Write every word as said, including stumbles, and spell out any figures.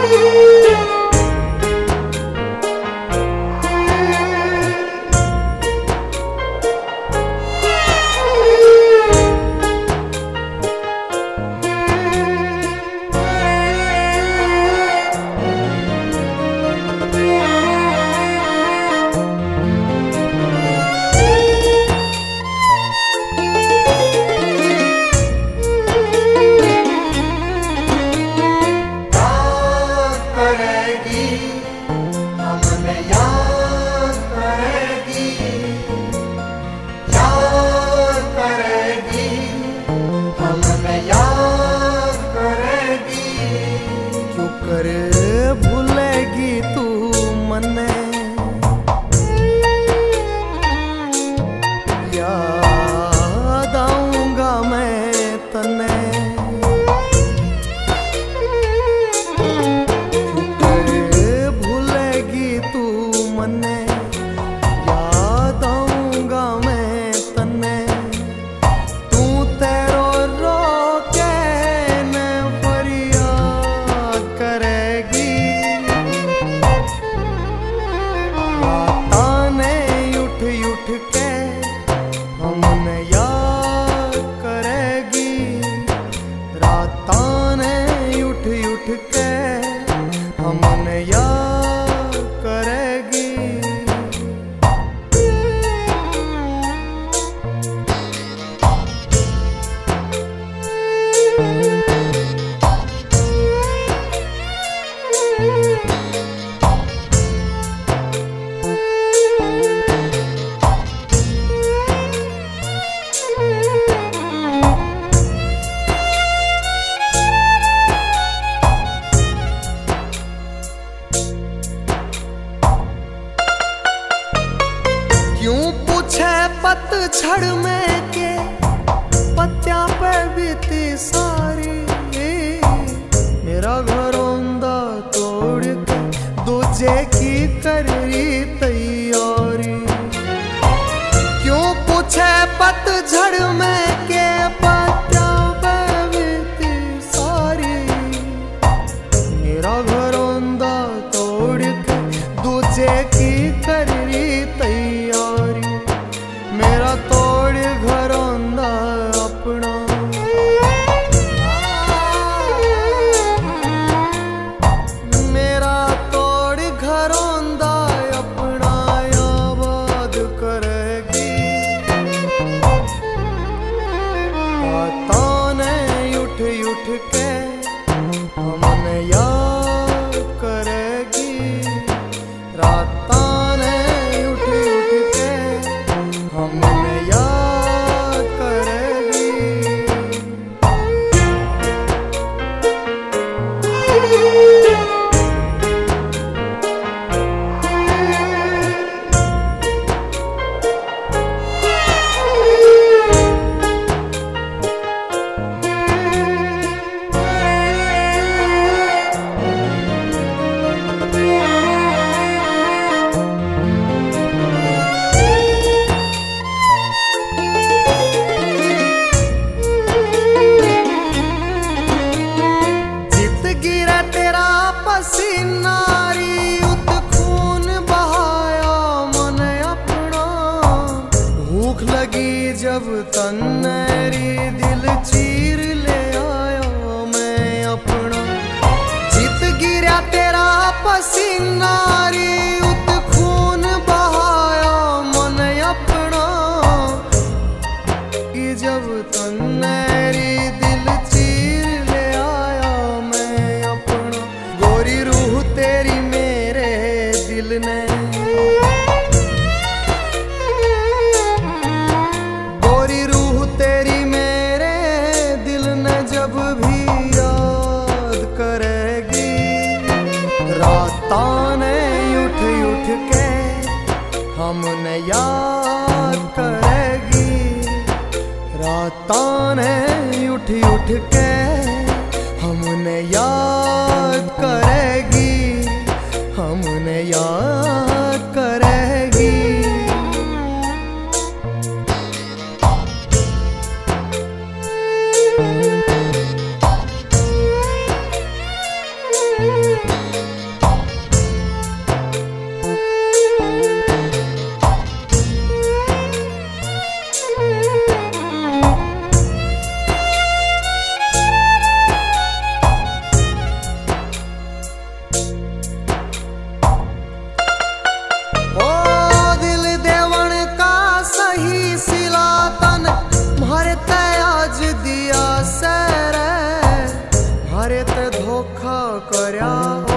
पतझड़ में के पत्तियां पे बीती सारी, मेरा घरौंदा तोड़ के दूजे की कर रही तैयारी। क्यों पूछे पतझड़ में के पत्तियां पे बीती सारी, मेरा घरौंदा तोड़ के दूजे की कर रही तैयारी। मेरा तोड़ घरौंदा अपना, मेरा तोड़ घरौंदा अपना आबाद करेगी। पता नहीं उठ उठ के हमने याद करेगी, रात ने उठ उठ के हमने याद करेगी। पसीनारी उत खून बहाया मन अपना, भूख लगी जब तन्नेरी दिल चीर ले आया मैं अपना। जीत गिरा तेरा पसीनारी उत खून बहाया मन अपना, जब तन्नेरी दिल चीर ले आया मैं अपना। गोरी रूह तेरी मेरे दिल ने, गोरी रूह तेरी मेरे दिल ने जब भी याद करेगी। रातां ने उठ उठ के हमने याद करेगी, रातां ने उठ उठ के हमने याद करेगी, हमने याद करेगी। Thank you. धोखा करया